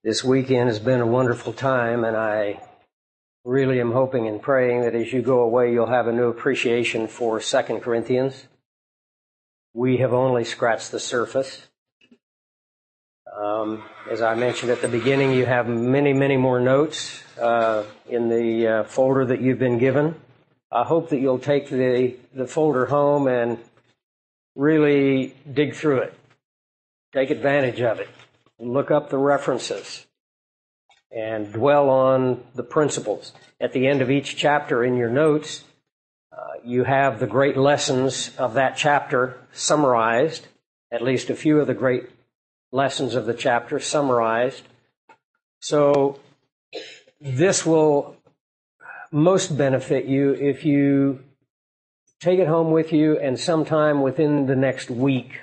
This weekend has been a wonderful time, and I really am hoping and praying that as you go away, you'll have a new appreciation for 2 Corinthians. We have only scratched the surface. As I mentioned at the beginning, you have many, many more notes in the folder that you've been given. I hope that you'll take the folder home and really dig through it. Take advantage of it. Look up the references and dwell on the principles. At the end of each chapter in your notes, you have the great lessons of that chapter summarized, at least a few of the great lessons of the chapter summarized. So this will most benefit you if you take it home with you and sometime within the next week,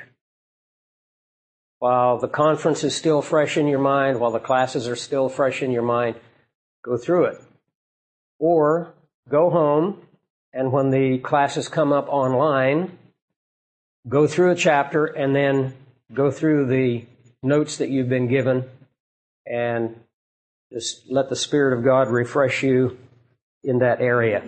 while the conference is still fresh in your mind, while the classes are still fresh in your mind, go through it. Or go home, and when the classes come up online, go through a chapter and then go through the notes that you've been given and just let the Spirit of God refresh you in that area.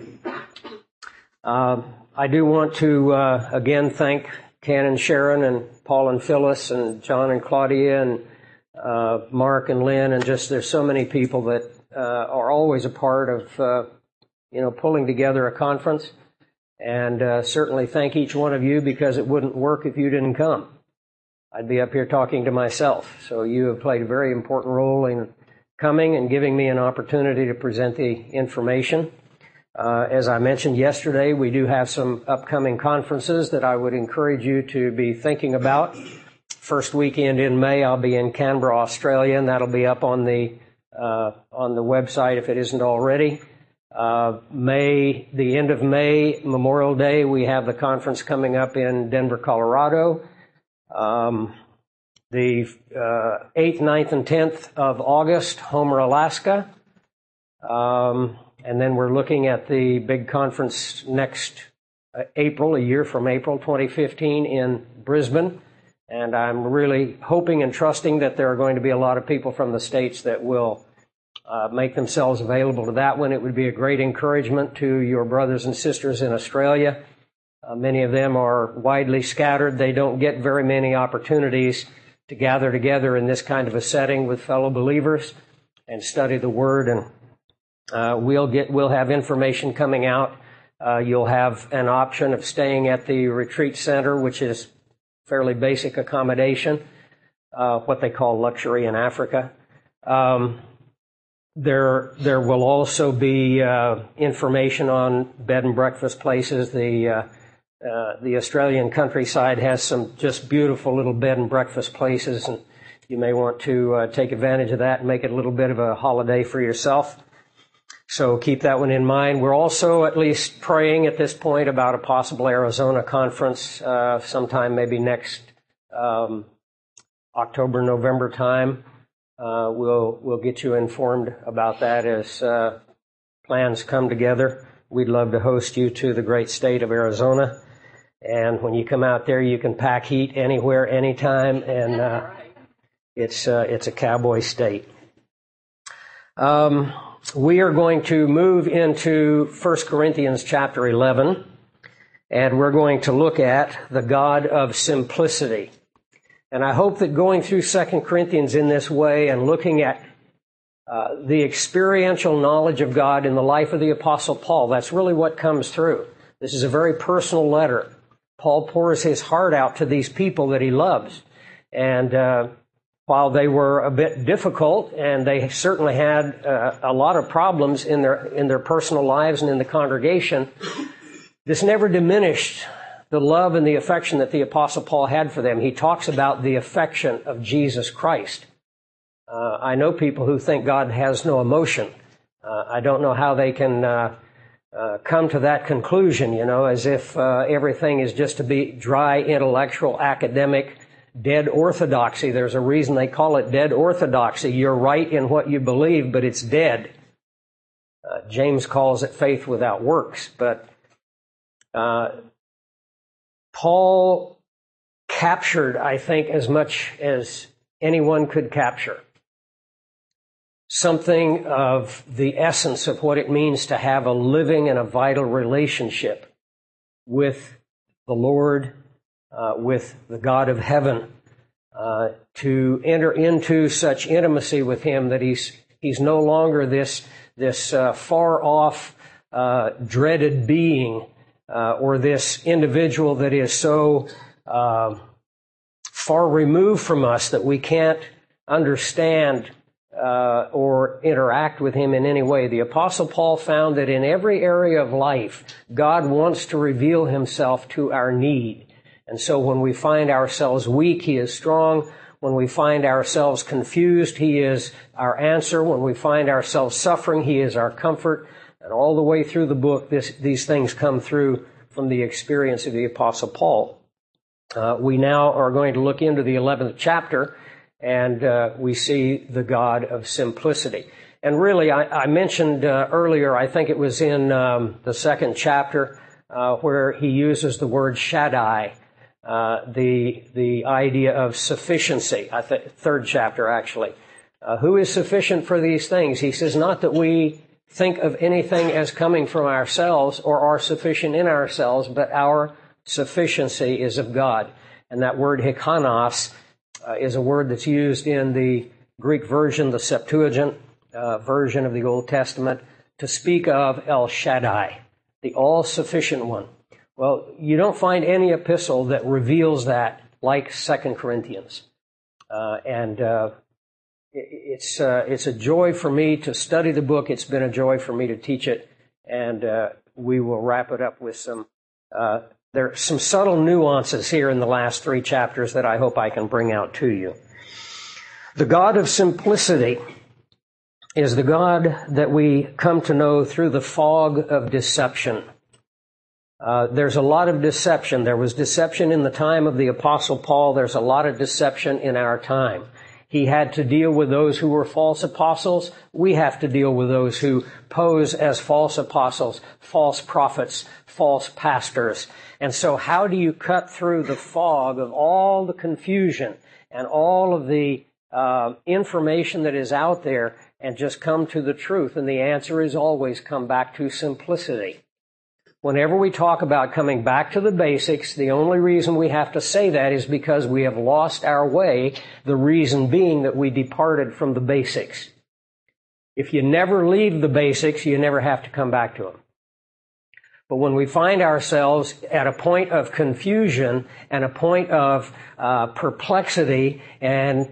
I do want to again thank Ken and Sharon and Paul and Phyllis and John and Claudia and Mark and Lynn, and just there's so many people that are always a part of pulling together a conference. And certainly thank each one of you, because it wouldn't work if you didn't come. I'd be up here talking to myself. So you have played a very important role in coming and giving me an opportunity to present the information. As I mentioned yesterday, we do have some upcoming conferences that I would encourage you to be thinking about. First weekend in May, I'll be in Canberra, Australia, and that'll be up on the website if it isn't already. The end of May, Memorial Day, we have the conference coming up in Denver, Colorado. The 8th, 9th, and 10th of August, Homer, Alaska. And then we're looking at the big conference next April, a year from April 2015 in Brisbane. And I'm really hoping and trusting that there are going to be a lot of people from the States that will make themselves available to that one. It would be a great encouragement to your brothers and sisters in Australia. Many of them are widely scattered. They don't get very many opportunities to gather together in this kind of a setting with fellow believers and study the Word. And we'll have information coming out. You'll have an option of staying at the retreat center, which is fairly basic accommodation, what they call luxury in Africa. There will also be information on bed and breakfast places. The Australian countryside has some just beautiful little bed and breakfast places, and you may want to take advantage of that and make it a little bit of a holiday for yourself. So keep that one in mind. We're also at least praying at this point about a possible Arizona conference sometime maybe next October, November time. We'll get you informed about that as plans come together. We'd love to host you to the great state of Arizona. And when you come out there, you can pack heat anywhere, anytime, and it's a cowboy state. We are going to move into 1 Corinthians chapter 11, and we're going to look at the God of simplicity. And I hope that going through 2 Corinthians in this way and looking at the experiential knowledge of God in the life of the Apostle Paul, that's really what comes through. This is a very personal letter. Paul pours his heart out to these people that he loves. And while they were a bit difficult, and they certainly had a lot of problems in their personal lives and in the congregation, this never diminished the love and the affection that the Apostle Paul had for them. He talks about the affection of Jesus Christ. I know people who think God has no emotion. I don't know how they can come to that conclusion, as if everything is just to be dry, intellectual, academic, dead orthodoxy. There's a reason they call it dead orthodoxy. You're right in what you believe, but it's dead. James calls it faith without works. But Paul captured, I think, as much as anyone could capture something of the essence of what it means to have a living and a vital relationship with the Lord, with the God of heaven, to enter into such intimacy with Him that He's no longer this far off, dreaded being, or this individual that is so far removed from us that we can't understand or interact with Him in any way. The Apostle Paul found that in every area of life, God wants to reveal Himself to our need. And so when we find ourselves weak, He is strong. When we find ourselves confused, He is our answer. When we find ourselves suffering, He is our comfort. And all the way through the book, these things come through from the experience of the Apostle Paul. We now are going to look into the 11th chapter, and we see the God of simplicity. And really, I mentioned earlier, I think it was in the second chapter, where he uses the word Shaddai, the idea of sufficiency. Third chapter, actually. Who is sufficient for these things? He says, not that we think of anything as coming from ourselves or are sufficient in ourselves, but our sufficiency is of God. And that word hikanos is a word that's used in the Greek version, the Septuagint version of the Old Testament, to speak of El Shaddai, the all-sufficient one. Well, you don't find any epistle that reveals that like 2 Corinthians. It's a joy for me to study the book. It's been a joy for me to teach it. And we will wrap it up with there are some subtle nuances here in the last 3 chapters that I hope I can bring out to you. The God of simplicity is the God that we come to know through the fog of deception. There's a lot of deception. There was deception in the time of the Apostle Paul. There's a lot of deception in our time. He had to deal with those who were false apostles. We have to deal with those who pose as false apostles, false prophets, false pastors. And so how do you cut through the fog of all the confusion and all of the information that is out there and just come to the truth? And the answer is always come back to simplicity. Whenever we talk about coming back to the basics, the only reason we have to say that is because we have lost our way, the reason being that we departed from the basics. If you never leave the basics, you never have to come back to them. But when we find ourselves at a point of confusion and a point of perplexity and,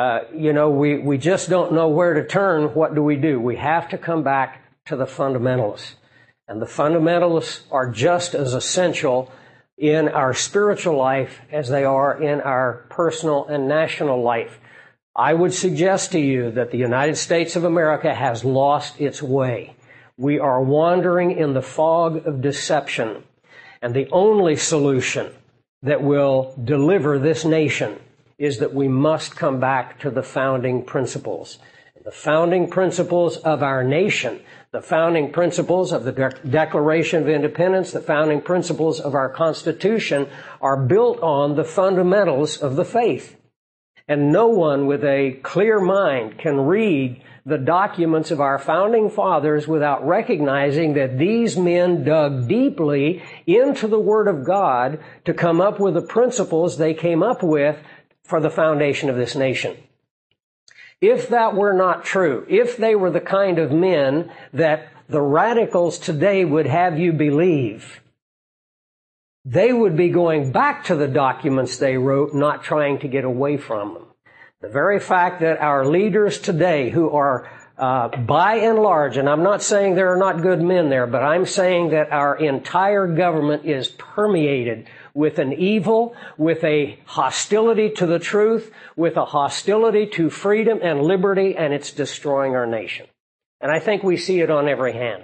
we just don't know where to turn, what do? We have to come back to the fundamentals. And the fundamentals are just as essential in our spiritual life as they are in our personal and national life. I would suggest to you that the United States of America has lost its way. We are wandering in the fog of deception. And the only solution that will deliver this nation is that we must come back to the founding principles. The founding principles of our nation, the founding principles of the Declaration of Independence, the founding principles of our Constitution are built on the fundamentals of the faith. And no one with a clear mind can read the documents of our founding fathers without recognizing that these men dug deeply into the Word of God to come up with the principles they came up with for the foundation of this nation. If that were not true, if they were the kind of men that the radicals today would have you believe, they would be going back to the documents they wrote, not trying to get away from them. The very fact that our leaders today, who are by and large, and I'm not saying there are not good men there, but I'm saying that our entire government is permeated with an evil, with a hostility to the truth, with a hostility to freedom and liberty, and it's destroying our nation. And I think we see it on every hand.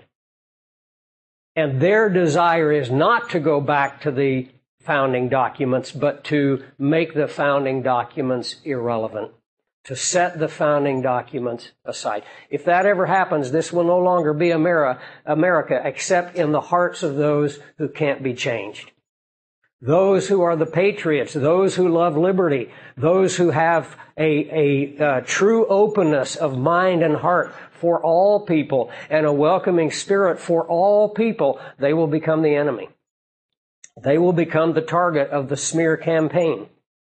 And their desire is not to go back to the founding documents, but to make the founding documents irrelevant, to set the founding documents aside. If that ever happens, this will no longer be America except in the hearts of those who can't be changed. those who are the patriots, those who love liberty, those who have a true openness of mind and heart for all people and a welcoming spirit for all people, they will become the enemy. They will become the target of the smear campaign,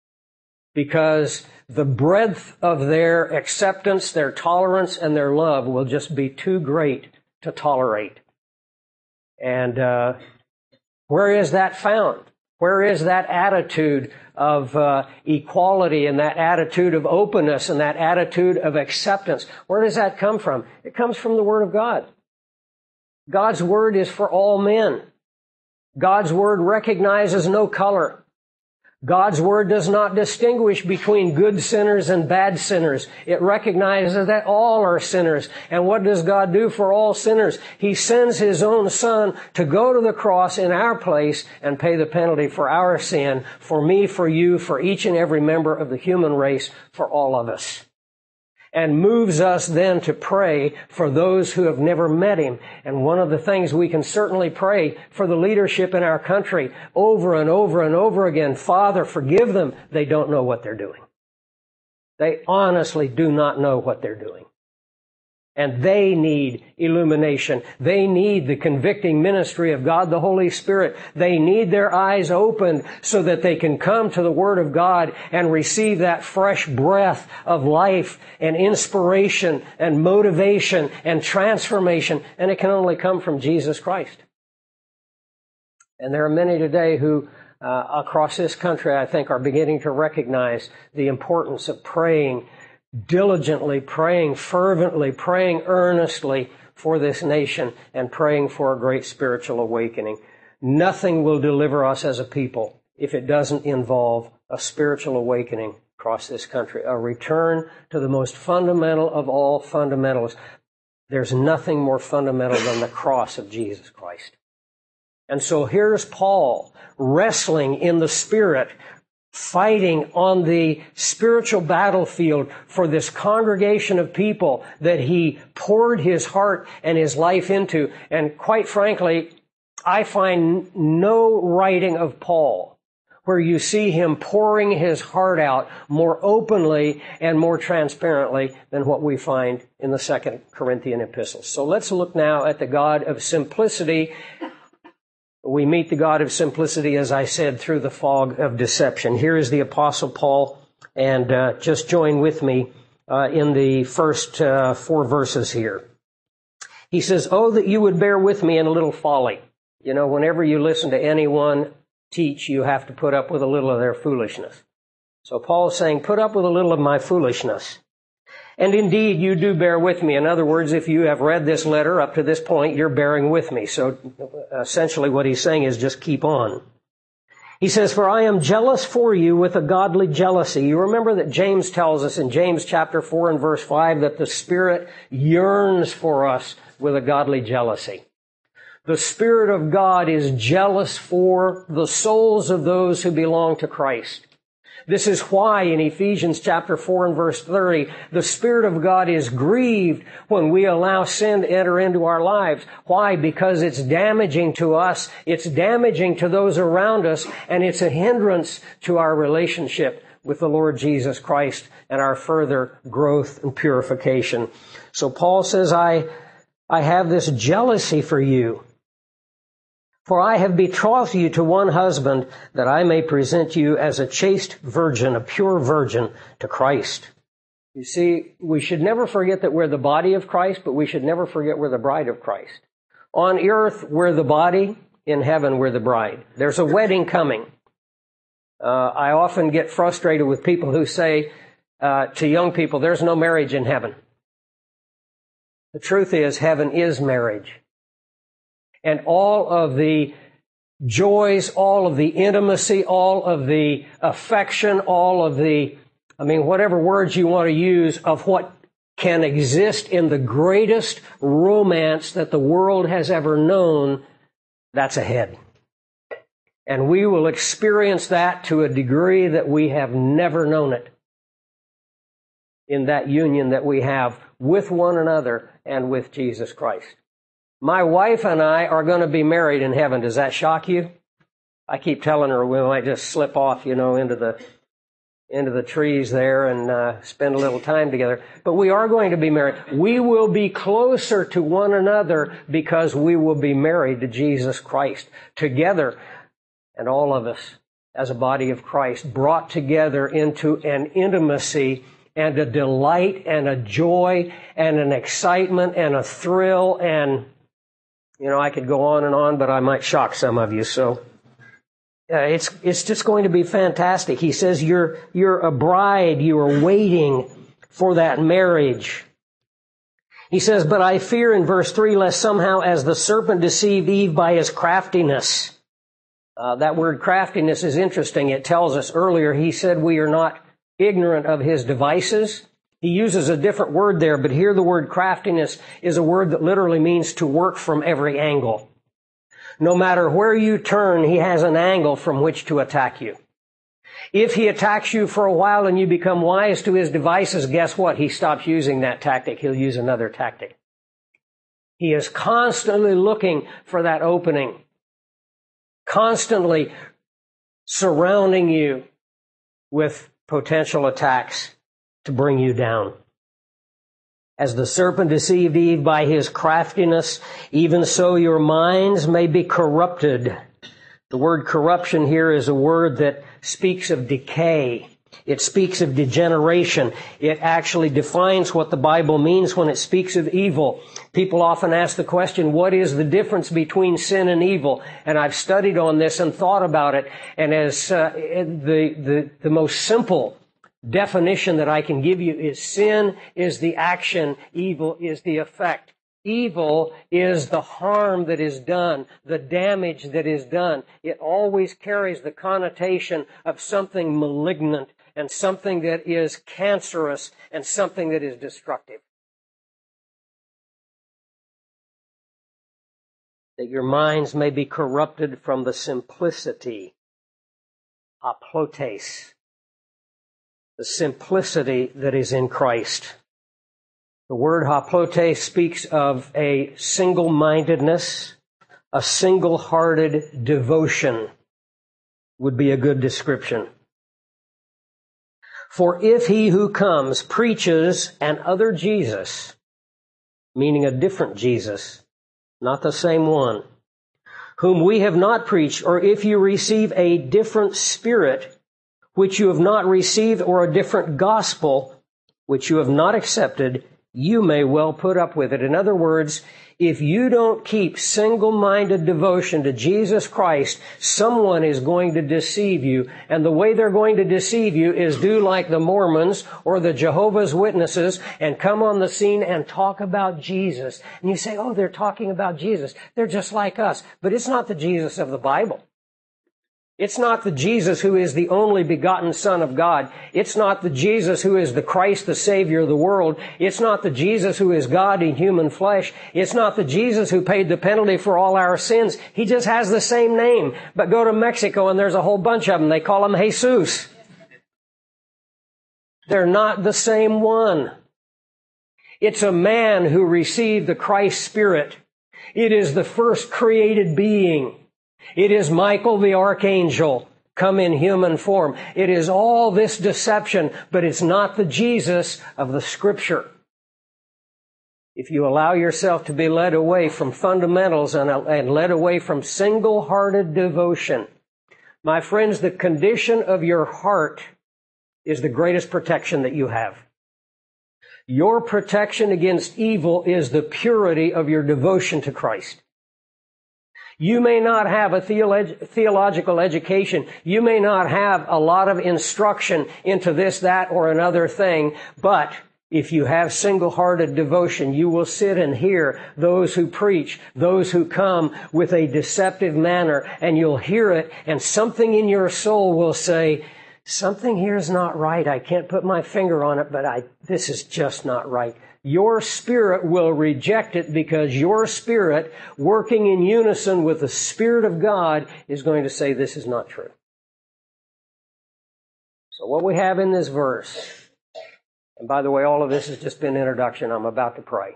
because the breadth of their acceptance, their tolerance, and their love will just be too great to tolerate. And where is that found? Where is that attitude of equality and that attitude of openness and that attitude of acceptance? Where does that come from? It comes from the Word of God. God's Word is for all men. God's Word recognizes no color. God's Word does not distinguish between good sinners and bad sinners. It recognizes that all are sinners. And what does God do for all sinners? He sends His own Son to go to the cross in our place and pay the penalty for our sin, for me, for you, for each and every member of the human race, for all of us. And moves us then to pray for those who have never met Him. And one of the things we can certainly pray for the leadership in our country over and over and over again, Father, forgive them. They don't know what they're doing. They honestly do not know what they're doing. And they need illumination. They need the convicting ministry of God the Holy Spirit. They need their eyes opened so that they can come to the Word of God and receive that fresh breath of life and inspiration and motivation and transformation. And it can only come from Jesus Christ. And there are many today who across this country, I think, are beginning to recognize the importance of praying diligently, praying fervently, praying earnestly for this nation, and praying for a great spiritual awakening. Nothing will deliver us as a people if it doesn't involve a spiritual awakening across this country, a return to the most fundamental of all fundamentals. There's nothing more fundamental than the cross of Jesus Christ. And so here's Paul wrestling in the Spirit, fighting on the spiritual battlefield for this congregation of people that he poured his heart and his life into. And quite frankly, I find no writing of Paul where you see him pouring his heart out more openly and more transparently than what we find in the 2 Corinthian epistles. So let's look now at the God of simplicity. We meet the God of simplicity, as I said, through the fog of deception. Here is the Apostle Paul, and just join with me in the first 4 verses here. He says, "Oh, that you would bear with me in a little folly." You know, whenever you listen to anyone teach, you have to put up with a little of their foolishness. So Paul is saying, put up with a little of my foolishness. And indeed, you do bear with me. In other words, if you have read this letter up to this point, you're bearing with me. So essentially what he's saying is just keep on. He says, "For I am jealous for you with a godly jealousy." You remember that James tells us in James chapter 4 and verse 5 that the Spirit yearns for us with a godly jealousy. The Spirit of God is jealous for the souls of those who belong to Christ. This is why in Ephesians chapter 4 and verse 30, the Spirit of God is grieved when we allow sin to enter into our lives. Why? Because it's damaging to us, it's damaging to those around us, and it's a hindrance to our relationship with the Lord Jesus Christ and our further growth and purification. So Paul says, I have this jealousy for you. For I have betrothed you to one husband, that I may present you as a chaste virgin, a pure virgin to Christ. You see, we should never forget that we're the body of Christ, but we should never forget we're the bride of Christ. On earth, we're the body. In heaven, we're the bride. There's a wedding coming. I often get frustrated with people who say to young people, there's no marriage in heaven. The truth is, heaven is marriage. And all of the joys, all of the intimacy, all of the affection, all of the, whatever words you want to use of what can exist in the greatest romance that the world has ever known, that's ahead. And we will experience that to a degree that we have never known it in that union that we have with one another and with Jesus Christ. My wife and I are going to be married in heaven. Does that shock you? I keep telling her we might just slip off, into the trees there and spend a little time together. But we are going to be married. We will be closer to one another because we will be married to Jesus Christ together, and all of us as a body of Christ brought together into an intimacy and a delight and a joy and an excitement and a thrill, and I could go on, but I might shock some of you. So it's just going to be fantastic. He says you're a bride. You are waiting for that marriage. He says, but I fear in verse 3, lest somehow as the serpent deceived Eve by his craftiness. That word craftiness is interesting. It tells us earlier, he said we are not ignorant of his devices. He uses a different word there, but here the word craftiness is a word that literally means to work from every angle. No matter where you turn, he has an angle from which to attack you. If he attacks you for a while and you become wise to his devices, guess what? He stops using that tactic. He'll use another tactic. He is constantly looking for that opening, constantly surrounding you with potential attacks to bring you down. As the serpent deceived Eve by his craftiness, even so your minds may be corrupted. The word corruption here is a word that speaks of decay. It speaks of degeneration. It actually defines what the Bible means when it speaks of evil. People often ask the question, what is the difference between sin and evil? And I've studied on this and thought about it. And as the most simple definition that I can give you is sin is the action, evil is the effect. Evil is the harm that is done, the damage that is done. It always carries the connotation of something malignant and something that is cancerous and something that is destructive. That your minds may be corrupted from the simplicity, aplotes, the simplicity that is in Christ. The word haplote speaks of a single-mindedness, a single-hearted devotion would be a good description. For if he who comes preaches an other Jesus, meaning a different Jesus, not the same one, whom we have not preached, or if you receive a different spirit, which you have not received, or a different gospel, which you have not accepted, you may well put up with it. In other words, if you don't keep single-minded devotion to Jesus Christ, someone is going to deceive you. And the way they're going to deceive you is do like the Mormons or the Jehovah's Witnesses and come on the scene and talk about Jesus. And you say, oh, they're talking about Jesus. They're just like us. But it's not the Jesus of the Bible. It's not the Jesus who is the only begotten Son of God. It's not the Jesus who is the Christ, the Savior of the world. It's not the Jesus who is God in human flesh. It's not the Jesus who paid the penalty for all our sins. He just has the same name. But go to Mexico and there's a whole bunch of them. They call him Jesus. They're not the same one. It's a man who received the Christ Spirit. It is the first created being. It is Michael the archangel come in human form. It is all this deception, but it's not the Jesus of the Scripture. If you allow yourself to be led away from fundamentals and led away from single-hearted devotion, my friends, the condition of your heart is the greatest protection that you have. Your protection against evil is the purity of your devotion to Christ. You may not have a theological education. You may not have a lot of instruction into this, that, or another thing. But if you have single-hearted devotion, you will sit and hear those who preach, those who come with a deceptive manner, and you'll hear it, and something in your soul will say, something here is not right. I can't put my finger on it, but this is just not right. Your spirit will reject it because your spirit, working in unison with the Spirit of God, is going to say this is not true. So what we have in this verse, and by the way, all of this has just been introduction. I'm about to pray.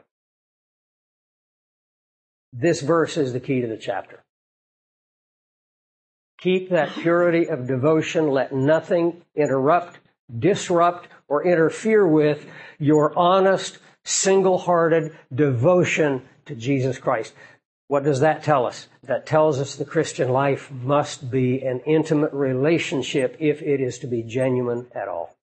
This verse is the key to the chapter. Keep that purity of devotion. Let nothing interrupt, disrupt, or interfere with your honest, single-hearted devotion to Jesus Christ. What does that tell us? That tells us the Christian life must be an intimate relationship if it is to be genuine at all.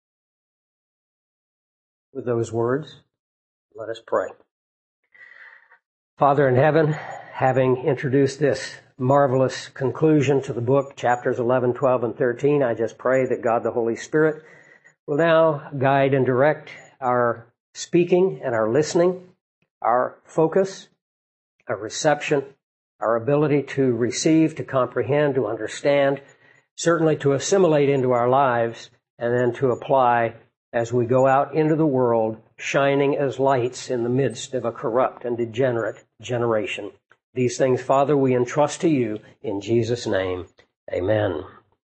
With those words, let us pray. Father in heaven, having introduced this marvelous conclusion to the book, chapters 11, 12, and 13, I just pray that God the Holy Spirit will now guide and direct our speaking and our listening, our focus, our reception, our ability to receive, to comprehend, to understand, certainly to assimilate into our lives, and then to apply as we go out into the world, shining as lights in the midst of a corrupt and degenerate generation. These things, Father, we entrust to you in Jesus' name. Amen.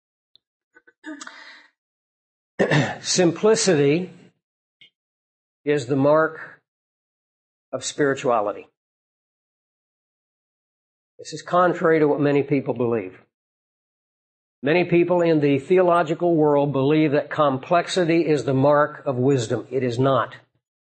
Simplicity is the mark of spirituality. This is contrary to what many people believe. Many people in the theological world believe that complexity is the mark of wisdom. It is not.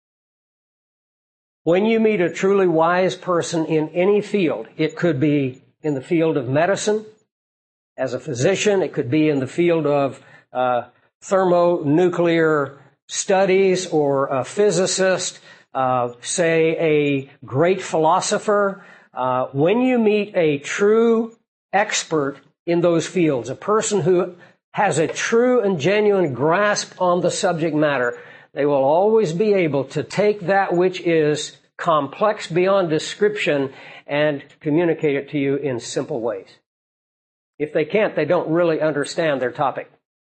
When you meet a truly wise person in any field, it could be in the field of medicine, as a physician, it could be in the field of thermonuclear studies, or a physicist, say a great philosopher. When you meet a true expert in those fields, a person who has a true and genuine grasp on the subject matter, they will always be able to take that which is complex beyond description and communicate it to you in simple ways. If they can't, they don't really understand their topic.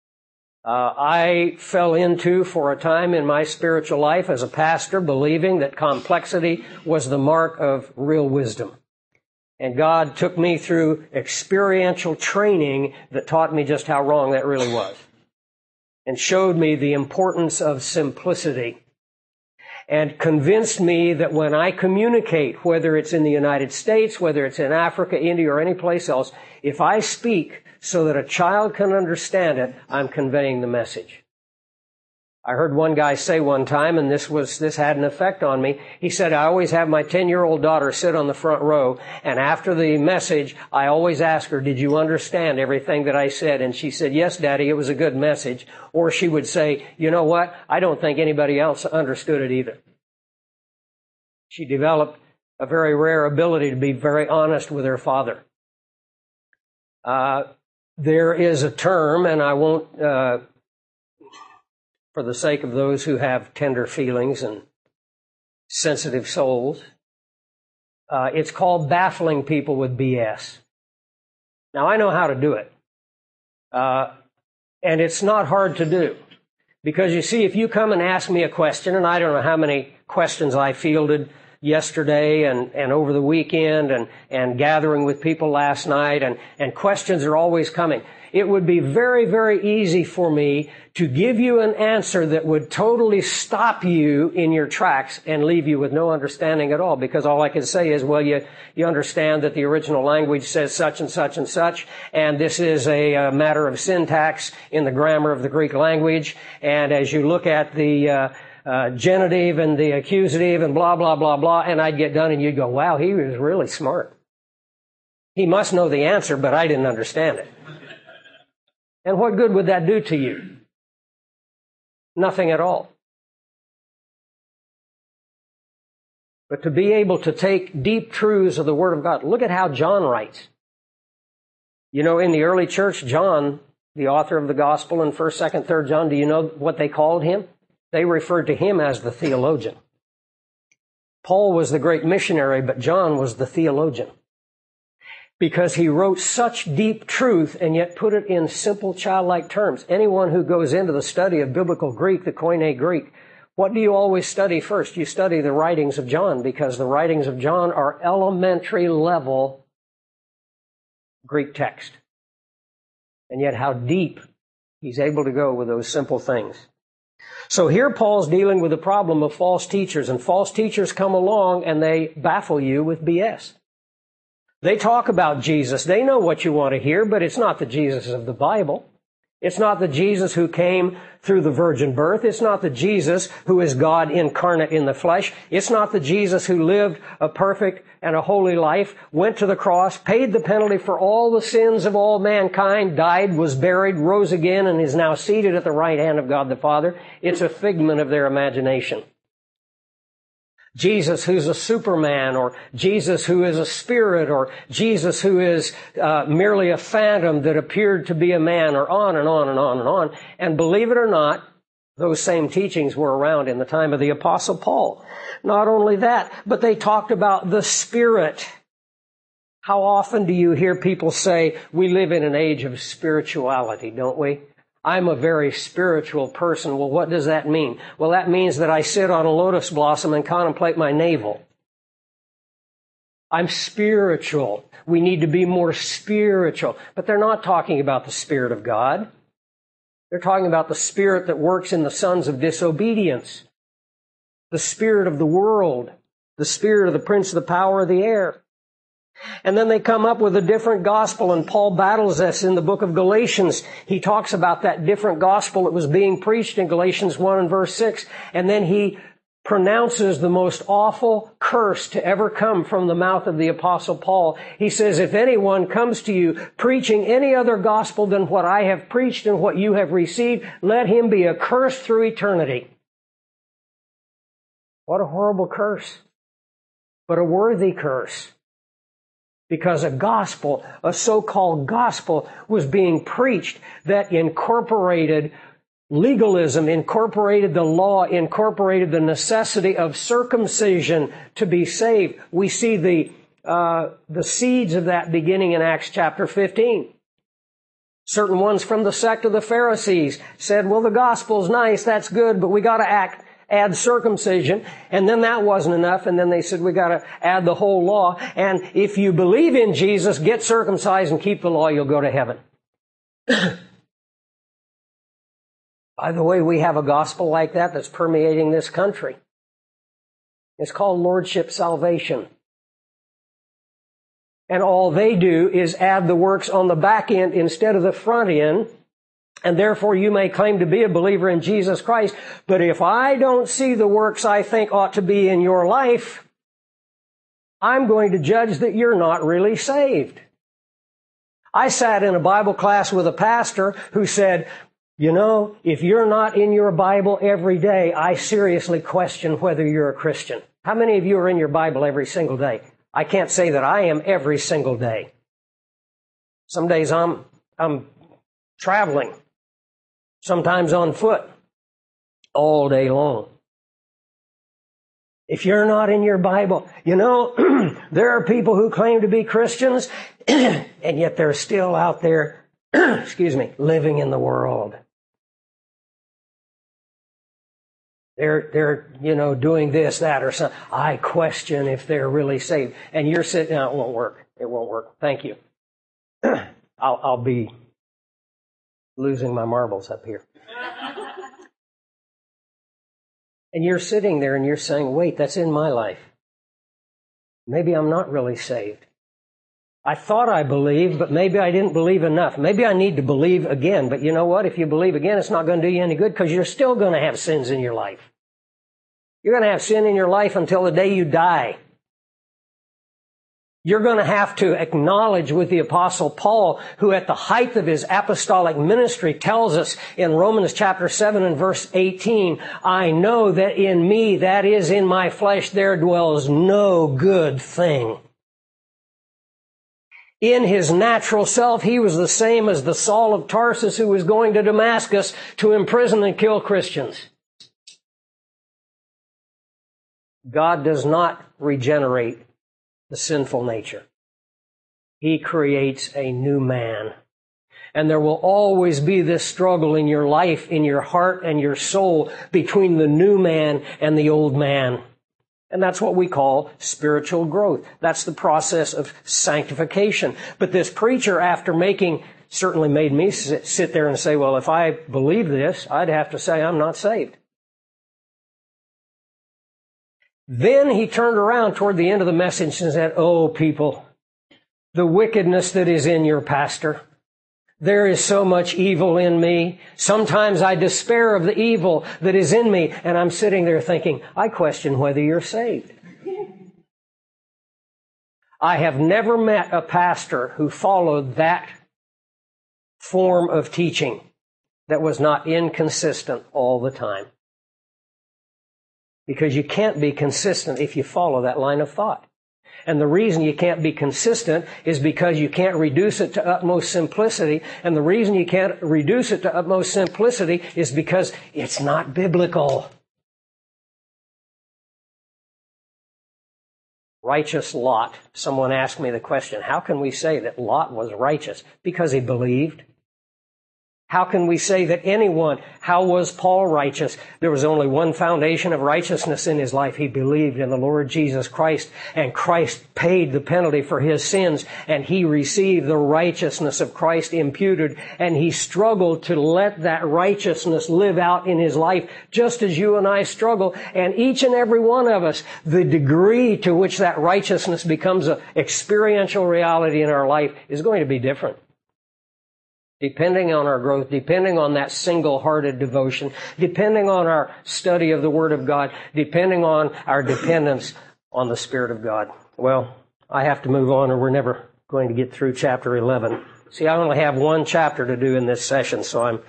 I fell into, for a time in my spiritual life as a pastor, believing that complexity was the mark of real wisdom. And God took me through experiential training that taught me just how wrong that really was, and showed me the importance of simplicity, and convinced me that when I communicate, whether it's in the United States, whether it's in Africa, India, or any place else, if I speak so that a child can understand it, I'm conveying the message. I heard one guy say one time, and this had an effect on me. He said, I always have my 10-year-old daughter sit on the front row, and after the message, I always ask her, did you understand everything that I said? And she said, yes, Daddy, it was a good message. Or she would say, you know what? I don't think anybody else understood it either. She developed a very rare ability to be very honest with her father. There is a term, and I won't, for the sake of those who have tender feelings and sensitive souls, it's called baffling people with BS. Now, I know how to do it. And it's not hard to do. Because you see, if you come and ask me a question, and I don't know how many questions I fielded yesterday and over the weekend and gathering with people last night, and questions are always coming. It would be very, very easy for me to give you an answer that would totally stop you in your tracks and leave you with no understanding at all, because all I can say is, well, you understand that the original language says such and such and such, and this is a matter of syntax in the grammar of the Greek language, and as you look at the genitive and the accusative and blah, blah, blah, blah, and I'd get done and you'd go, wow, he was really smart. He must know the answer, but I didn't understand it. And what good would that do to you? Nothing at all. But to be able to take deep truths of the Word of God, look at how John writes. You know, in the early church, John, the author of the Gospel in 1st, 2nd, 3rd John, do you know what they called him? They referred to him as the theologian. Paul was the great missionary, but John was the theologian, because he wrote such deep truth and yet put it in simple childlike terms. Anyone who goes into the study of biblical Greek, the Koine Greek, what do you always study first? You study the writings of John, because the writings of John are elementary level Greek text. And yet how deep he's able to go with those simple things. So here Paul's dealing with the problem of false teachers, and false teachers come along and they baffle you with BS. They talk about Jesus. They know what you want to hear, but it's not the Jesus of the Bible. It's not the Jesus who came through the virgin birth. It's not the Jesus who is God incarnate in the flesh. It's not the Jesus who lived a perfect and a holy life, went to the cross, paid the penalty for all the sins of all mankind, died, was buried, rose again, and is now seated at the right hand of God the Father. It's a figment of their imagination. Jesus who's a superman, or Jesus who is a spirit, or Jesus who is merely a phantom that appeared to be a man, or on and on and on and on. And believe it or not, those same teachings were around in the time of the Apostle Paul. Not only that, but they talked about the Spirit. How often do you hear people say, we live in an age of spirituality, don't we? I'm a very spiritual person. Well, what does that mean? Well, that means that I sit on a lotus blossom and contemplate my navel. I'm spiritual. We need to be more spiritual. But they're not talking about the Spirit of God. They're talking about the spirit that works in the sons of disobedience, the spirit of the world, the spirit of the prince of the power of the air. And then they come up with a different gospel, and Paul battles this in the book of Galatians. He talks about that different gospel that was being preached in Galatians 1 and verse 6, and then he pronounces the most awful curse to ever come from the mouth of the Apostle Paul. He says, if anyone comes to you preaching any other gospel than what I have preached and what you have received, let him be accursed through eternity. What a horrible curse, but a worthy curse. Because a gospel, a so-called gospel, was being preached that incorporated legalism, incorporated the law, incorporated the necessity of circumcision to be saved. We see the seeds of that beginning in Acts chapter 15. Certain ones from the sect of the Pharisees said, well, the gospel's nice, that's good, but we got to add circumcision. And then that wasn't enough. And then they said, we got to add the whole law. And if you believe in Jesus, get circumcised and keep the law, you'll go to heaven. By the way, we have a gospel like that that's permeating this country. It's called Lordship Salvation. And all they do is add the works on the back end instead of the front end. And therefore you may claim to be a believer in Jesus Christ. But if I don't see the works I think ought to be in your life, I'm going to judge that you're not really saved. I sat in a Bible class with a pastor who said, you know, if you're not in your Bible every day, I seriously question whether you're a Christian. How many of you are in your Bible every single day? I can't say that I am every single day. Some days I'm traveling, sometimes on foot, all day long. If you're not in your Bible, you know, there are people who claim to be Christians, and yet they're still out there, living in the world. They're, doing this, that, or something. I question if they're really saved. And you're sitting, no, it won't work. It won't work. Thank you. I'll be losing my marbles up here. And you're sitting there and you're saying, wait, that's in my life. Maybe I'm not really saved. I thought I believed, but maybe I didn't believe enough. Maybe I need to believe again. But you know what? If you believe again, it's not going to do you any good because you're still going to have sins in your life. You're going to have sin in your life until the day you die. You're going to have to acknowledge with the Apostle Paul, who at the height of his apostolic ministry tells us in Romans chapter 7 and verse 18, I know that in me, that is in my flesh, there dwells no good thing. In his natural self, he was the same as the Saul of Tarsus who was going to Damascus to imprison and kill Christians. God does not regenerate the sinful nature. He creates a new man. And there will always be this struggle in your life, in your heart and your soul between the new man and the old man. And that's what we call spiritual growth. That's the process of sanctification. But this preacher, after certainly made me sit there and say, well, if I believe this, I'd have to say I'm not saved. Then he turned around toward the end of the message and said, oh, people, the wickedness that is in your pastor. There is so much evil in me. Sometimes I despair of the evil that is in me, and I'm sitting there thinking, I question whether you're saved. I have never met a pastor who followed that form of teaching that was not inconsistent all the time. Because you can't be consistent if you follow that line of thought. And the reason you can't be consistent is because you can't reduce it to utmost simplicity. And the reason you can't reduce it to utmost simplicity is because it's not biblical. Righteous Lot. Someone asked me the question, how can we say that Lot was righteous? Because he believed. How can we say that anyone, how was Paul righteous? There was only one foundation of righteousness in his life. He believed in the Lord Jesus Christ, and Christ paid the penalty for his sins, and he received the righteousness of Christ imputed, and he struggled to let that righteousness live out in his life, just as you and I struggle. And each and every one of us, the degree to which that righteousness becomes an experiential reality in our life is going to be different. Depending on our growth, depending on that single-hearted devotion, depending on our study of the Word of God, depending on our dependence on the Spirit of God. Well, I have to move on or we're never going to get through chapter 11. See, I only have one chapter to do in this session, so I'm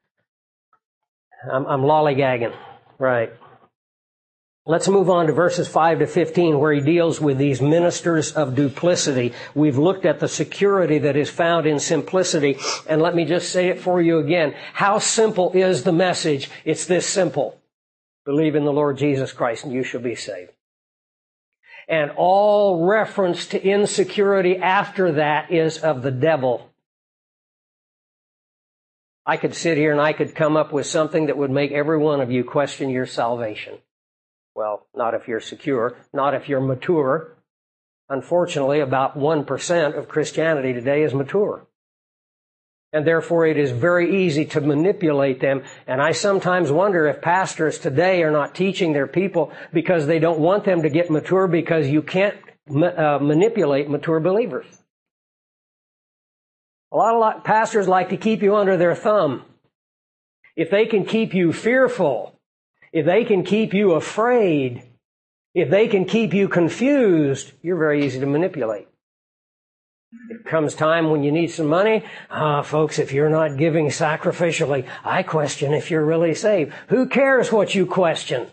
lollygagging. Right. Let's move on to verses 5 to 15 where he deals with these ministers of duplicity. We've looked at the security that is found in simplicity. And let me just say it for you again. How simple is the message? It's this simple. Believe in the Lord Jesus Christ and you shall be saved. And all reference to insecurity after that is of the devil. I could sit here and I could come up with something that would make every one of you question your salvation. Well, not if you're secure, not if you're mature. Unfortunately, about 1% of Christianity today is mature. And therefore, it is very easy to manipulate them. And I sometimes wonder if pastors today are not teaching their people because they don't want them to get mature, because you can't manipulate mature believers. A lot of pastors like to keep you under their thumb. If they can keep you fearful, if they can keep you afraid, if they can keep you confused, you're very easy to manipulate. It comes time when you need some money. Folks, if you're not giving sacrificially, I question if you're really saved. Who cares what you question?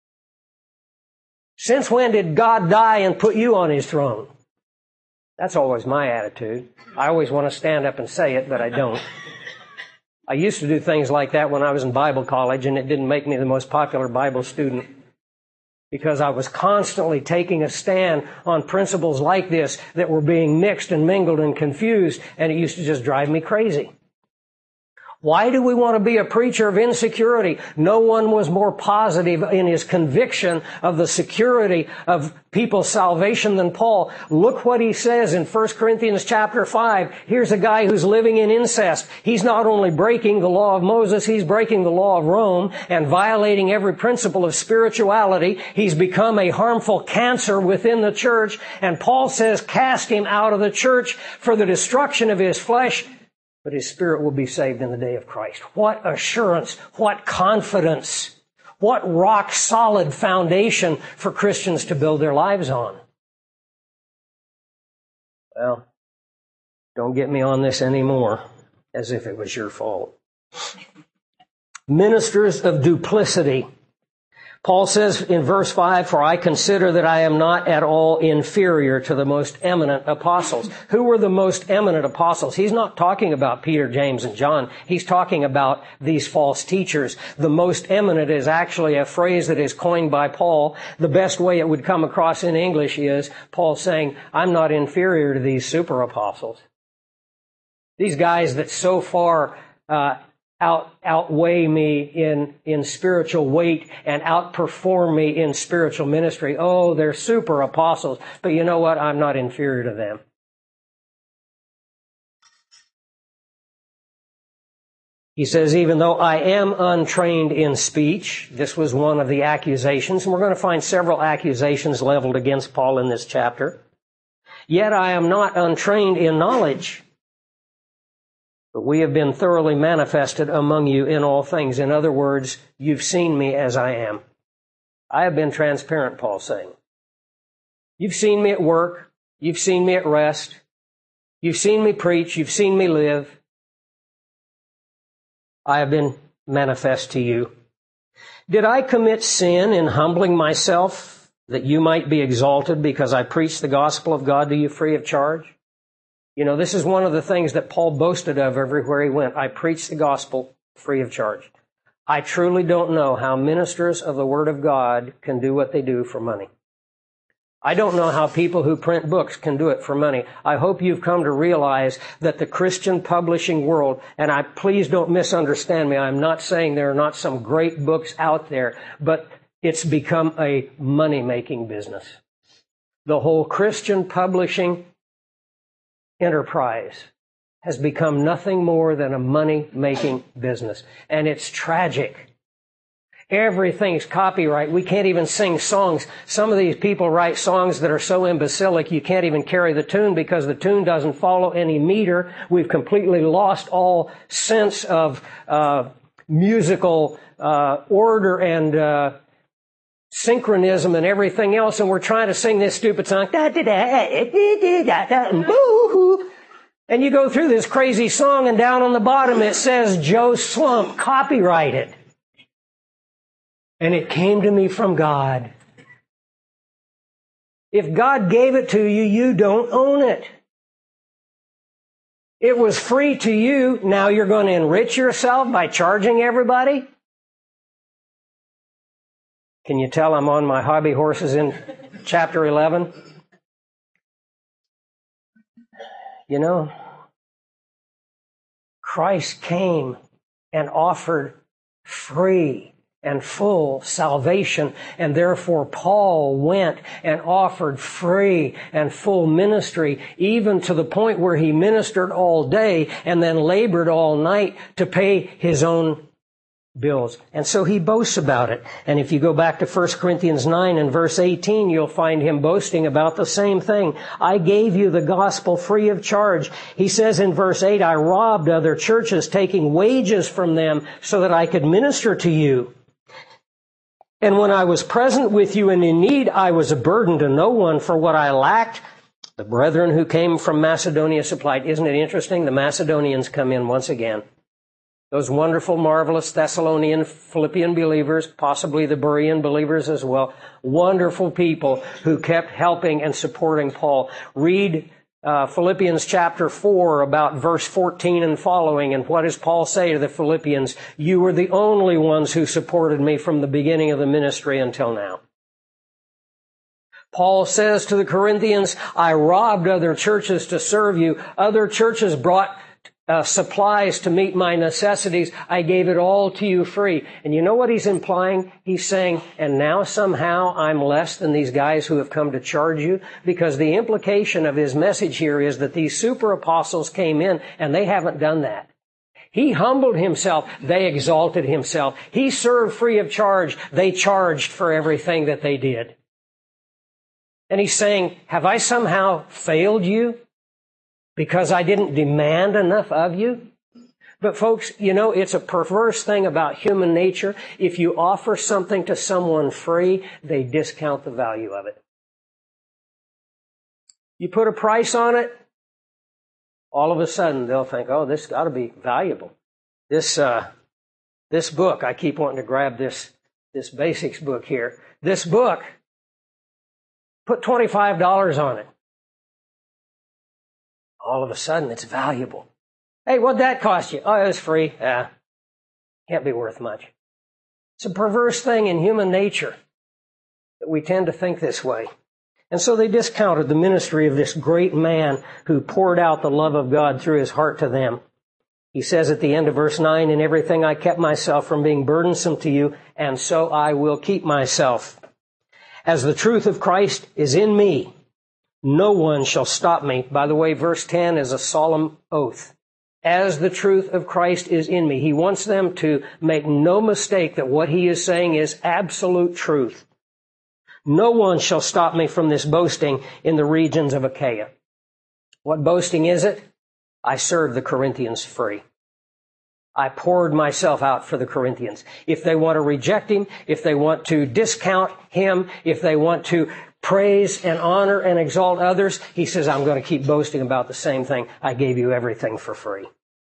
Since when did God die and put you on His throne? That's always my attitude. I always want to stand up and say it, but I don't. I used to do things like that when I was in Bible college, and it didn't make me the most popular Bible student because I was constantly taking a stand on principles like this that were being mixed and mingled and confused, and it used to just drive me crazy. Why do we want to be a preacher of insecurity? No one was more positive in his conviction of the security of people's salvation than Paul. Look what he says in 1 Corinthians chapter 5. Here's a guy who's living in incest. He's not only breaking the law of Moses, he's breaking the law of Rome and violating every principle of spirituality. He's become a harmful cancer within the church. And Paul says, cast him out of the church for the destruction of his flesh, but his spirit will be saved in the day of Christ. What assurance, what confidence, what rock-solid foundation for Christians to build their lives on. Well, don't get me on this anymore, as if it was your fault. Ministers of duplicity. Paul says in verse 5, for I consider that I am not at all inferior to the most eminent apostles. Who were the most eminent apostles? He's not talking about Peter, James, and John. He's talking about these false teachers. The most eminent is actually a phrase that is coined by Paul. The best way it would come across in English is Paul saying, I'm not inferior to these super apostles. These guys that so far outweigh me in spiritual weight and outperform me in spiritual ministry. Oh, they're super apostles. But you know what? I'm not inferior to them. He says, even though I am untrained in speech, this was one of the accusations, and we're going to find several accusations leveled against Paul in this chapter. Yet I am not untrained in knowledge. But we have been thoroughly manifested among you in all things. In other words, you've seen me as I am. I have been transparent, Paul's saying. You've seen me at work. You've seen me at rest. You've seen me preach. You've seen me live. I have been manifest to you. Did I commit sin in humbling myself that you might be exalted because I preached the gospel of God to you free of charge? You know, this is one of the things that Paul boasted of everywhere he went. I preached the gospel free of charge. I truly don't know how ministers of the Word of God can do what they do for money. I don't know how people who print books can do it for money. I hope you've come to realize that the Christian publishing world, and please don't misunderstand me, I'm not saying there are not some great books out there, but it's become a money-making business. The whole Christian publishing enterprise has become nothing more than a money-making business. And it's tragic. Everything's copyright. We can't even sing songs. Some of these people write songs that are so imbecilic you can't even carry the tune because the tune doesn't follow any meter. We've completely lost all sense of musical order and synchronism and everything else, and we're trying to sing this stupid song. And you go through this crazy song, and down on the bottom it says Joe Slump, copyrighted. And it came to me from God. If God gave it to you, you don't own it. It was free to you. Now you're going to enrich yourself by charging everybody? Can you tell I'm on my hobby horses in chapter 11? You know, Christ came and offered free and full salvation, and therefore Paul went and offered free and full ministry, even to the point where he ministered all day and then labored all night to pay his own bills. And so he boasts about it. And if you go back to 1 Corinthians 9 and verse 18, you'll find him boasting about the same thing. I gave you the gospel free of charge. He says in verse 8, I robbed other churches, taking wages from them so that I could minister to you. And when I was present with you and in need, I was a burden to no one. For what I lacked, the brethren who came from Macedonia supplied. Isn't it interesting? The Macedonians come in once again. Those wonderful, marvelous Thessalonian, Philippian believers, possibly the Berean believers as well. Wonderful people who kept helping and supporting Paul. Read Philippians chapter 4 about verse 14 and following. And what does Paul say to the Philippians? You were the only ones who supported me from the beginning of the ministry until now. Paul says to the Corinthians, I robbed other churches to serve you. Other churches brought supplies to meet my necessities. I gave it all to you free. And you know what he's implying? He's saying, and now somehow I'm less than these guys who have come to charge you? Because the implication of his message here is that these super apostles came in and they haven't done that. He humbled himself. They exalted himself. He served free of charge. They charged for everything that they did. And he's saying, have I somehow failed you? Because I didn't demand enough of you? But folks, you know, it's a perverse thing about human nature. If you offer something to someone free, they discount the value of it. You put a price on it, all of a sudden they'll think, oh, this got to be valuable. This book, I keep wanting to grab this basics book here. This book, put $25 on it. All of a sudden, it's valuable. Hey, what'd that cost you? Oh, it was free. Can't be worth much. It's a perverse thing in human nature that we tend to think this way. And so they discounted the ministry of this great man who poured out the love of God through his heart to them. He says at the end of verse 9, in everything I kept myself from being burdensome to you, and so I will keep myself. As the truth of Christ is in me, no one shall stop me. By the way, verse 10 is a solemn oath. As the truth of Christ is in me. He wants them to make no mistake that what he is saying is absolute truth. No one shall stop me from this boasting in the regions of Achaia. What boasting is it? I served the Corinthians free. I poured myself out for the Corinthians. If they want to reject him, if they want to discount him, if they want to praise and honor and exalt others, he says, I'm going to keep boasting about the same thing. I gave you everything for free.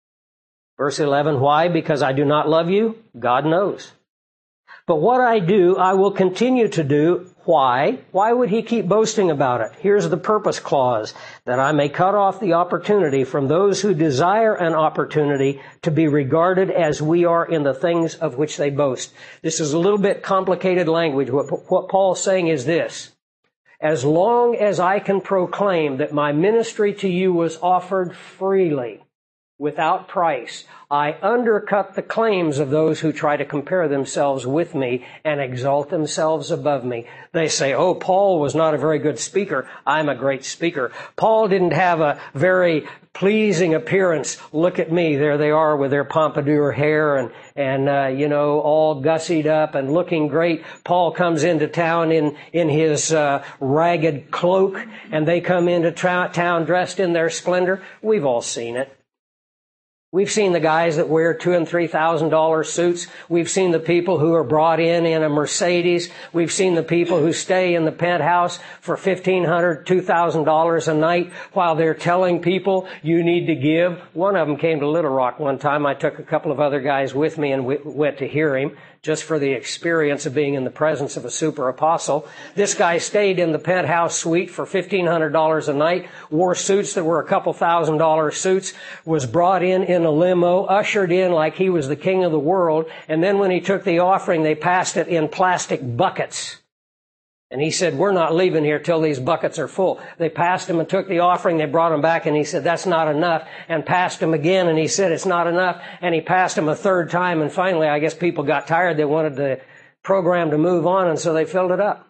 Verse 11, why? Because I do not love you? God knows. But what I do, I will continue to do. Why? Why would he keep boasting about it? Here's the purpose clause, that I may cut off the opportunity from those who desire an opportunity to be regarded as we are in the things of which they boast. This is a little bit complicated language. What Paul's saying is this: as long as I can proclaim that my ministry to you was offered freely, without price, I undercut the claims of those who try to compare themselves with me and exalt themselves above me. They say, oh, Paul was not a very good speaker. I'm a great speaker. Paul didn't have a very pleasing appearance. Look at me. There they are with their pompadour hair and all gussied up and looking great. Paul comes into town in his ragged cloak, and they come into town dressed in their splendor. We've all seen it. We've seen the guys that wear $2,000 and $3,000 suits. We've seen the people who are brought in a Mercedes. We've seen the people who stay in the penthouse for $1,500, $2,000 a night while they're telling people you need to give. One of them came to Little Rock one time. I took a couple of other guys with me and we went to hear him, just for the experience of being in the presence of a super apostle. This guy stayed in the penthouse suite for $1,500 a night, wore suits that were a couple $1,000 suits, was brought in a limo, ushered in like he was the king of the world, and then when he took the offering, they passed it in plastic buckets. And he said, we're not leaving here till these buckets are full. They passed him and took the offering. They brought him back, and he said, that's not enough. And passed him again, and he said, it's not enough. And he passed him a third time, and finally, I guess people got tired. They wanted the program to move on, and so they filled it up.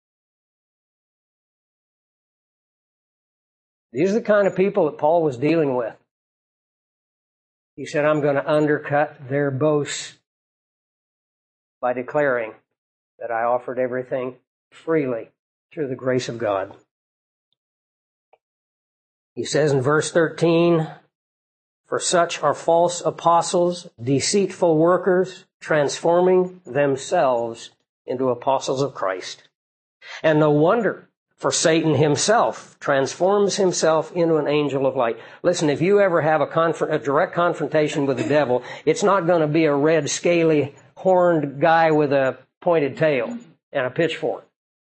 These are the kind of people that Paul was dealing with. He said, I'm going to undercut their boasts by declaring that I offered everything freely through the grace of God. He says in verse 13, for such are false apostles, deceitful workers, transforming themselves into apostles of Christ. And no wonder, for Satan himself transforms himself into an angel of light. Listen, if you ever have a direct confrontation with the devil, it's not going to be a red, scaly, horned guy with a pointed tail and a pitchfork.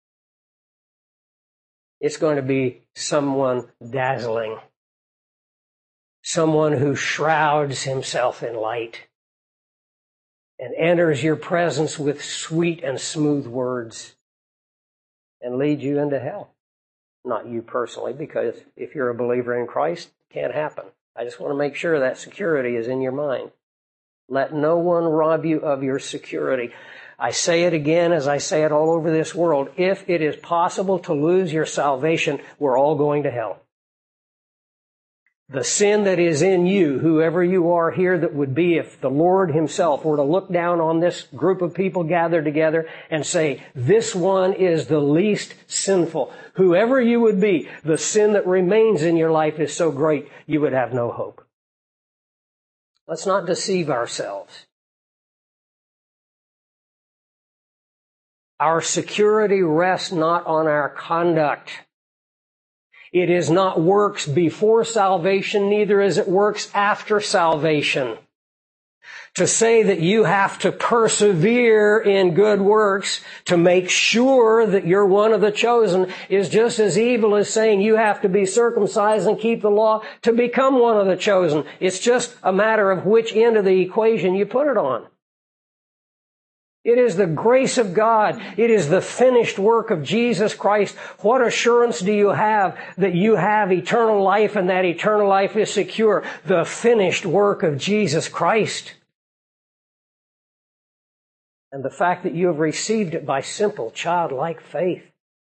It's going to be someone dazzling, someone who shrouds himself in light and enters your presence with sweet and smooth words and leads you into hell. Not you personally, because if you're a believer in Christ, it can't happen. I just want to make sure that security is in your mind. Let no one rob you of your security. I say it again as I say it all over this world. If it is possible to lose your salvation, we're all going to hell. The sin that is in you, whoever you are here that would be, if the Lord himself were to look down on this group of people gathered together and say, this one is the least sinful. Whoever you would be, the sin that remains in your life is so great, you would have no hope. Let's not deceive ourselves. Our security rests not on our conduct. It is not works before salvation, neither is it works after salvation. To say that you have to persevere in good works to make sure that you're one of the chosen is just as evil as saying you have to be circumcised and keep the law to become one of the chosen. It's just a matter of which end of the equation you put it on. It is the grace of God. It is the finished work of Jesus Christ. What assurance do you have that you have eternal life and that eternal life is secure? The finished work of Jesus Christ. And the fact that you have received it by simple, childlike faith.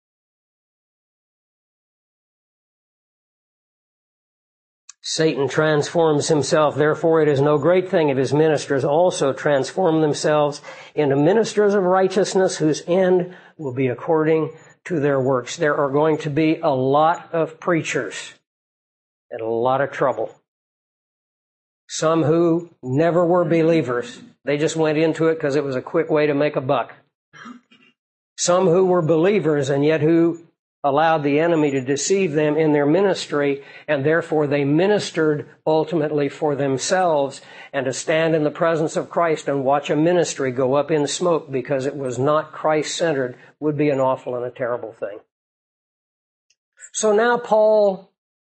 Satan transforms himself. Therefore, it is no great thing if his ministers also transform themselves into ministers of righteousness, whose end will be according to their works. There are going to be a lot of preachers and a lot of trouble. Some who never were believers. They just went into it because it was a quick way to make a buck. Some who were believers and yet who allowed the enemy to deceive them in their ministry, and therefore they ministered ultimately for themselves, and to stand in the presence of Christ and watch a ministry go up in smoke because it was not Christ-centered would be an awful and a terrible thing. So now Paul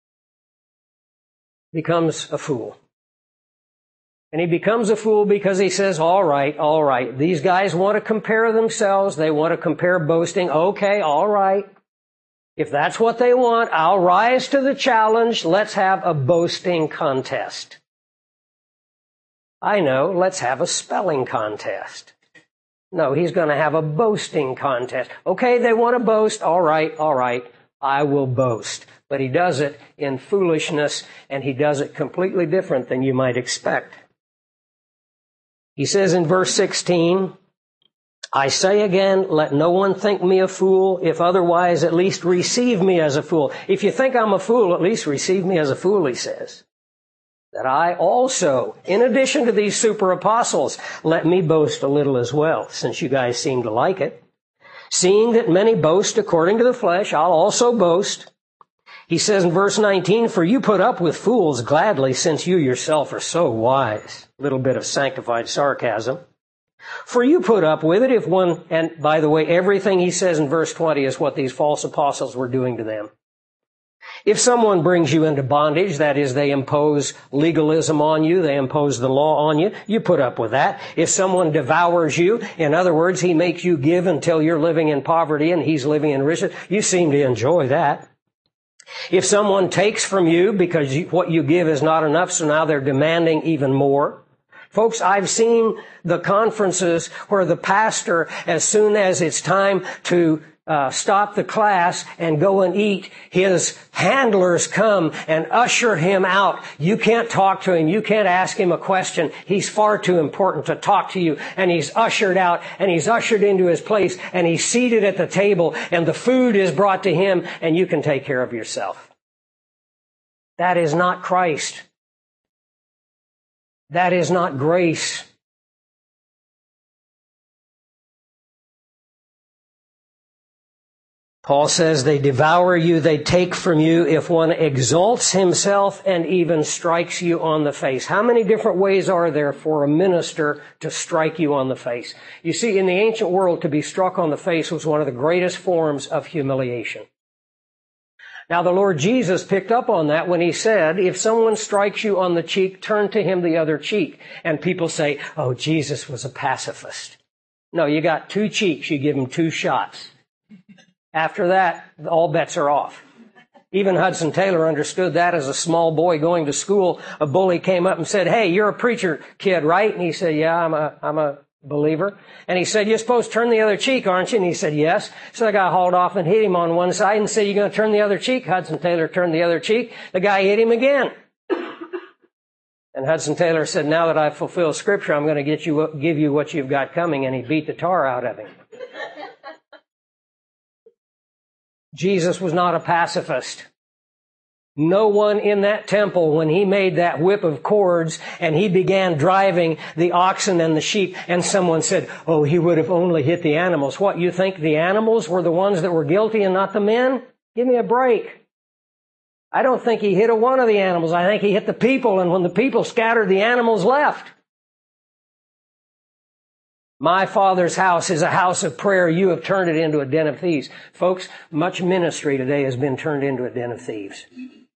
becomes a fool. And he becomes a fool because he says, all right, these guys want to compare themselves, they want to compare boasting, okay, all right. If that's what they want, I'll rise to the challenge. Let's have a boasting contest. I know, let's have a spelling contest. No, he's going to have a boasting contest. Okay, they want to boast. All right, I will boast. But he does it in foolishness, and he does it completely different than you might expect. He says in verse 16, I say again, let no one think me a fool. If otherwise, at least receive me as a fool. If you think I'm a fool, at least receive me as a fool, he says. That I also, in addition to these super apostles, let me boast a little as well, since you guys seem to like it. Seeing that many boast according to the flesh, I'll also boast. He says in verse 19, for you put up with fools gladly, since you yourself are so wise. A little bit of sanctified sarcasm. For you put up with it if one, and by the way, everything he says in verse 20 is what these false apostles were doing to them. If someone brings you into bondage, that is, they impose legalism on you, they impose the law on you, you put up with that. If someone devours you, in other words, he makes you give until you're living in poverty and he's living in riches, you seem to enjoy that. If someone takes from you because what you give is not enough, so now they're demanding even more. Folks, I've seen the conferences where the pastor, as soon as it's time to stop the class and go and eat, his handlers come and usher him out. You can't talk to him. You can't ask him a question. He's far too important to talk to you. And he's ushered out and he's ushered into his place and he's seated at the table and the food is brought to him and you can take care of yourself. That is not Christ. That is not grace. Paul says they devour you, they take from you if one exalts himself and even strikes you on the face. How many different ways are there for a minister to strike you on the face? You see, in the ancient world, to be struck on the face was one of the greatest forms of humiliation. Now, the Lord Jesus picked up on that when he said, if someone strikes you on the cheek, turn to him the other cheek. And people say, oh, Jesus was a pacifist. No, you got two cheeks, you give him two shots. After that, all bets are off. Even Hudson Taylor understood that as a small boy going to school. A bully came up and said, hey, you're a preacher kid, right? And he said, yeah, I'm a believer. And he said, you're supposed to turn the other cheek, aren't you? And he said, yes. So the guy hauled off and hit him on one side and said, you're going to turn the other cheek? Hudson Taylor turned the other cheek. The guy hit him again. And Hudson Taylor said, now that I've fulfilled Scripture, I'm going to give you what you've got coming. And he beat the tar out of him. Jesus was not a pacifist. No one in that temple, when he made that whip of cords and he began driving the oxen and the sheep, and someone said, oh, he would have only hit the animals. What, you think the animals were the ones that were guilty and not the men? Give me a break. I don't think he hit one of the animals. I think he hit the people, and when the people scattered, the animals left. My Father's house is a house of prayer. You have turned it into a den of thieves. Folks, much ministry today has been turned into a den of thieves.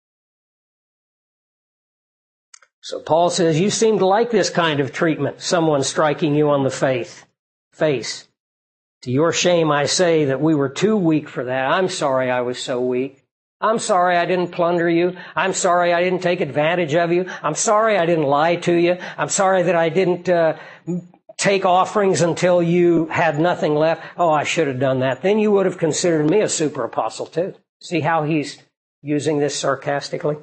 So Paul says, you seem to like this kind of treatment, someone striking you on the face. To your shame, I say that we were too weak for that. I'm sorry I was so weak. I'm sorry I didn't plunder you. I'm sorry I didn't take advantage of you. I'm sorry I didn't lie to you. I'm sorry that I didn't take offerings until you had nothing left. Oh, I should have done that. Then you would have considered me a super apostle too. See how he's using this sarcastically?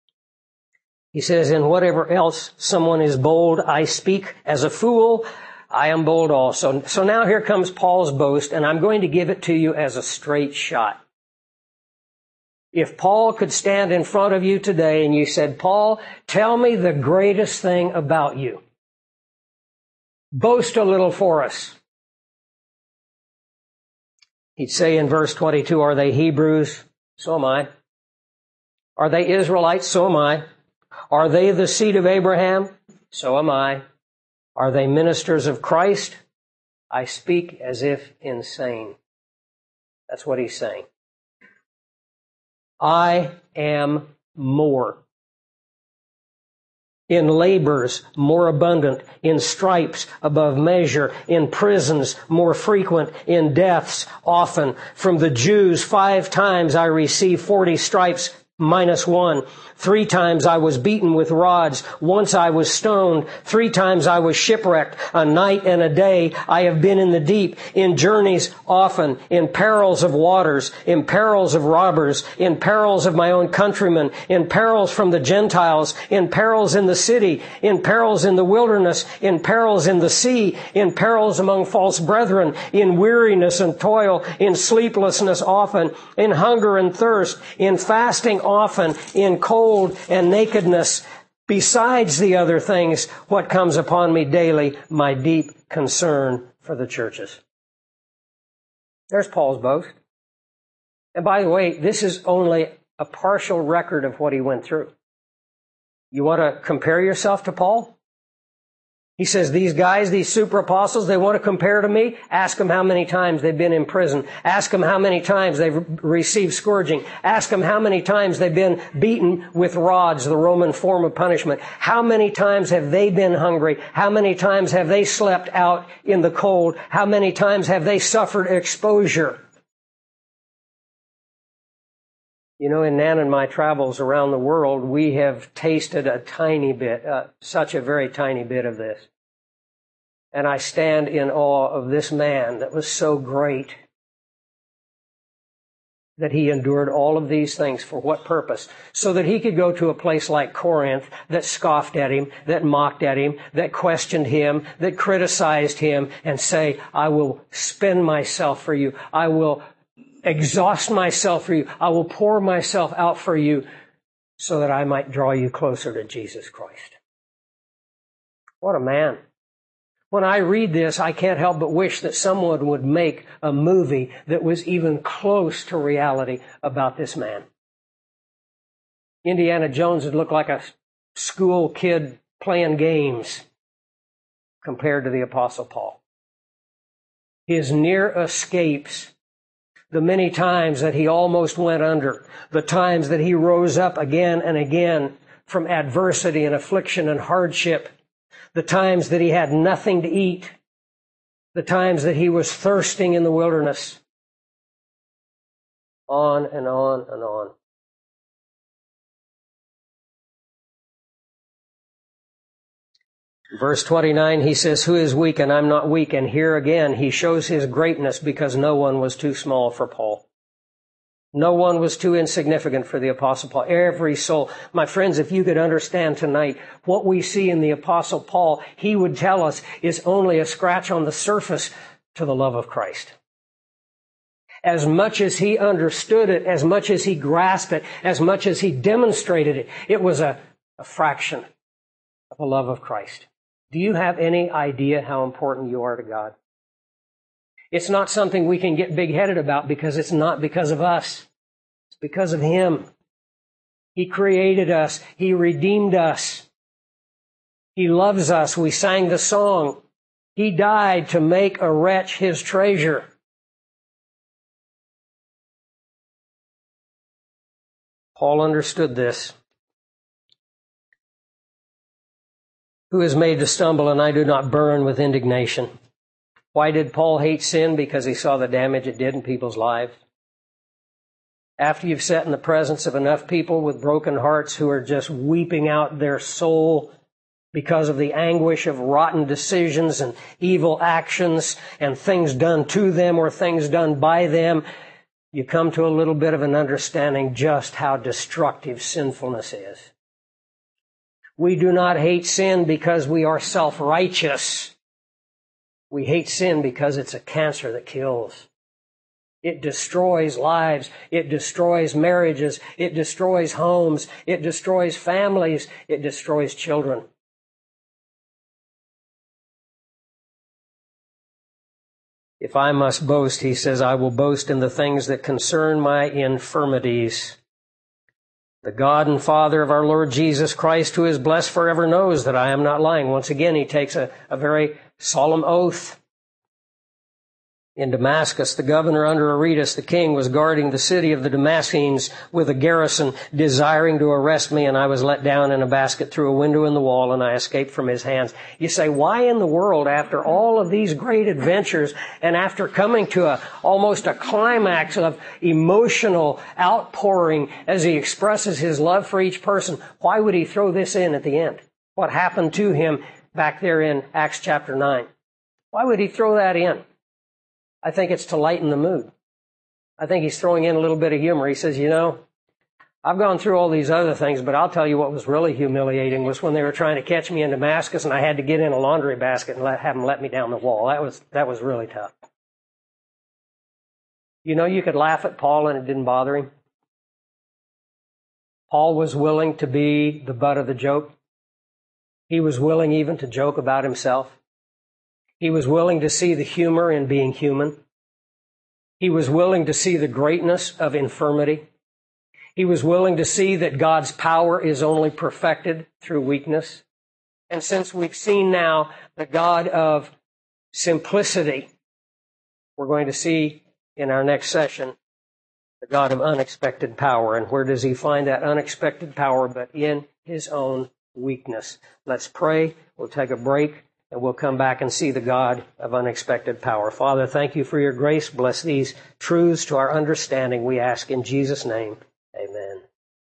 He says, in whatever else someone is bold, I speak as a fool. I am bold also. So now here comes Paul's boast, and I'm going to give it to you as a straight shot. If Paul could stand in front of you today and you said, Paul, tell me the greatest thing about you. Boast a little for us. He'd say in verse 22, are they Hebrews? So am I. Are they Israelites? So am I. Are they the seed of Abraham? So am I. Are they ministers of Christ? I speak as if insane. That's what he's saying. I am more. In labors more abundant, in stripes above measure, in prisons more frequent, in deaths often. From the Jews 5 times I received 40 stripes minus 1. 3 times I was beaten with rods. Once I was stoned. 3 times I was shipwrecked. A night and a day I have been in the deep, in journeys often, in perils of waters, in perils of robbers, in perils of my own countrymen, in perils from the Gentiles, in perils in the city, in perils in the wilderness, in perils in the sea, in perils among false brethren, in weariness and toil, in sleeplessness often, in hunger and thirst, in fasting often, in cold and nakedness, besides the other things, what comes upon me daily, my deep concern for the churches. There's Paul's boast. And by the way, this is only a partial record of what he went through. You want to compare yourself to Paul? He says, these guys, these super apostles, they want to compare to me. Ask them how many times they've been in prison. Ask them how many times they've received scourging. Ask them how many times they've been beaten with rods, the Roman form of punishment. How many times have they been hungry? How many times have they slept out in the cold? How many times have they suffered exposure? You know, in Nan and my travels around the world, we have tasted a tiny bit, such a very tiny bit of this. And I stand in awe of this man that was so great that he endured all of these things. For what purpose? So that he could go to a place like Corinth that scoffed at him, that mocked at him, that questioned him, that criticized him, and say, I will spend myself for you. I will exhaust myself for you. I will pour myself out for you so that I might draw you closer to Jesus Christ. What a man. When I read this, I can't help but wish that someone would make a movie that was even close to reality about this man. Indiana Jones would look like a school kid playing games compared to the Apostle Paul. His near escapes, the many times that he almost went under, the times that he rose up again and again from adversity and affliction and hardship, the times that he had nothing to eat, the times that he was thirsting in the wilderness, on and on and on. Verse 29, he says, who is weak and I'm not weak? And here again, he shows his greatness because no one was too small for Paul. No one was too insignificant for the Apostle Paul. Every soul. My friends, if you could understand tonight what we see in the Apostle Paul, he would tell us is only a scratch on the surface to the love of Christ. As much as he understood it, as much as he grasped it, as much as he demonstrated it, it was a fraction of the love of Christ. Do you have any idea how important you are to God? It's not something we can get big-headed about because it's not because of us. It's because of Him. He created us. He redeemed us. He loves us. We sang the song. He died to make a wretch His treasure. Paul understood this. Who is made to stumble, and I do not burn with indignation. Why did Paul hate sin? Because he saw the damage it did in people's lives. After you've sat in the presence of enough people with broken hearts who are just weeping out their soul because of the anguish of rotten decisions and evil actions and things done to them or things done by them, you come to a little bit of an understanding just how destructive sinfulness is. We do not hate sin because we are self-righteous. We hate sin because it's a cancer that kills. It destroys lives. It destroys marriages. It destroys homes. It destroys families. It destroys children. If I must boast, he says, I will boast in the things that concern my infirmities. The God and Father of our Lord Jesus Christ, who is blessed forever, knows that I am not lying. Once again, he takes a very solemn oath. In Damascus, the governor under Aretas, the king, was guarding the city of the Damascenes with a garrison, desiring to arrest me, and I was let down in a basket through a window in the wall, and I escaped from his hands. You say, why in the world, after all of these great adventures, and after coming to almost a climax of emotional outpouring as he expresses his love for each person, why would he throw this in at the end? What happened to him back there in Acts chapter 9? Why would he throw that in? I think it's to lighten the mood. I think he's throwing in a little bit of humor. He says, I've gone through all these other things, but I'll tell you what was really humiliating was when they were trying to catch me in Damascus and I had to get in a laundry basket and have them let me down the wall. That was really tough. You could laugh at Paul and it didn't bother him. Paul was willing to be the butt of the joke. He was willing even to joke about himself. He was willing to see the humor in being human. He was willing to see the greatness of infirmity. He was willing to see that God's power is only perfected through weakness. And since we've seen now the God of simplicity, we're going to see in our next session the God of unexpected power. And where does he find that unexpected power but in his own weakness? Let's pray. We'll take a break. And we'll come back and see the God of unexpected power. Father, thank you for your grace. Bless these truths to our understanding, we ask in Jesus' name. Amen.